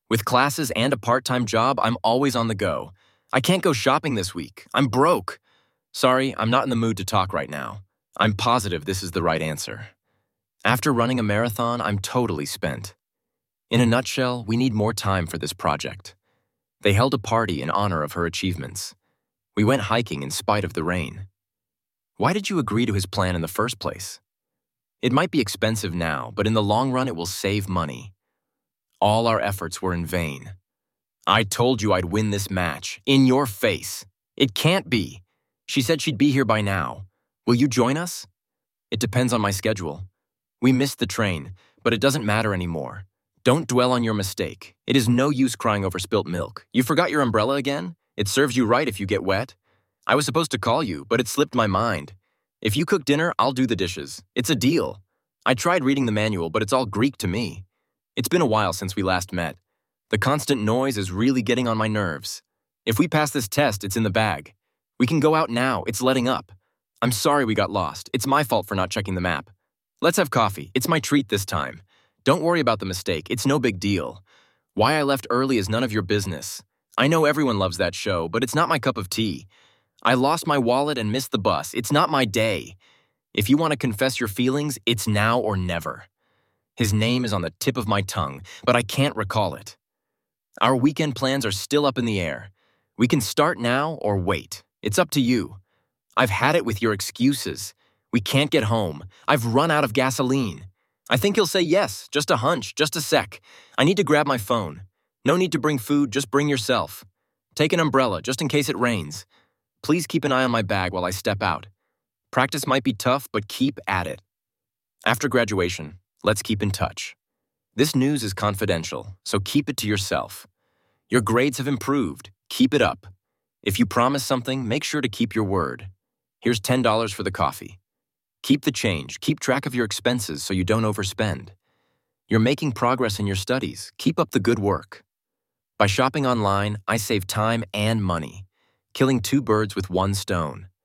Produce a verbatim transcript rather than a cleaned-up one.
With classes and a part-time job, I'm always on the go. I can't go shopping this week. I'm broke. Sorry, I'm not in the mood to talk right now. I'm positive this is the right answer. After running a marathon, I'm totally spent. In a nutshell, we need more time for this project. They held a party in honor of her achievements. We went hiking in spite of the rain. Why did you agree to his plan in the first place? It might be expensive now, but in the long run it will save money. All our efforts were in vain. I told you I'd win this match. In your face. It can't be. She said she'd be here by now. Will you join us? It depends on my schedule. We missed the train, but it doesn't matter anymore. Don't dwell on your mistake. It is no use crying over spilt milk. You forgot your umbrella again? It serves you right if you get wet. I was supposed to call you, but it slipped my mind. If you cook dinner, I'll do the dishes. It's a deal. I tried reading the manual, but it's all Greek to me. It's been a while since we last met. The constant noise is really getting on my nerves. If we pass this test, it's in the bag. We can go out now. It's letting up. I'm sorry we got lost. It's my fault for not checking the map. Let's have coffee. It's my treat this time. Don't worry about the mistake. It's no big deal. Why I left early is none of your business. I know everyone loves that show, but it's not my cup of tea. I lost my wallet and missed the bus. It's not my day. If you want to confess your feelings, it's now or never. His name is on the tip of my tongue, but I can't recall it. Our weekend plans are still up in the air. We can start now or wait. It's up to you. I've had it with your excuses. We can't get home. I've run out of gasoline. I think he'll say yes, just a hunch, just a sec. I need to grab my phone. No need to bring food, just bring yourself. Take an umbrella, just in case it rains. Please keep an eye on my bag while I step out. Practice might be tough, but keep at it. After graduation, let's keep in touch. This news is confidential, so keep it to yourself. Your grades have improved. Keep it up. If you promise something, make sure to keep your word. Here's ten dollars for the coffee. Keep the change. Keep track of your expenses so you don't overspend. You're making progress in your studies. Keep up the good work. By shopping online, I save time and money, killing two birds with one stone.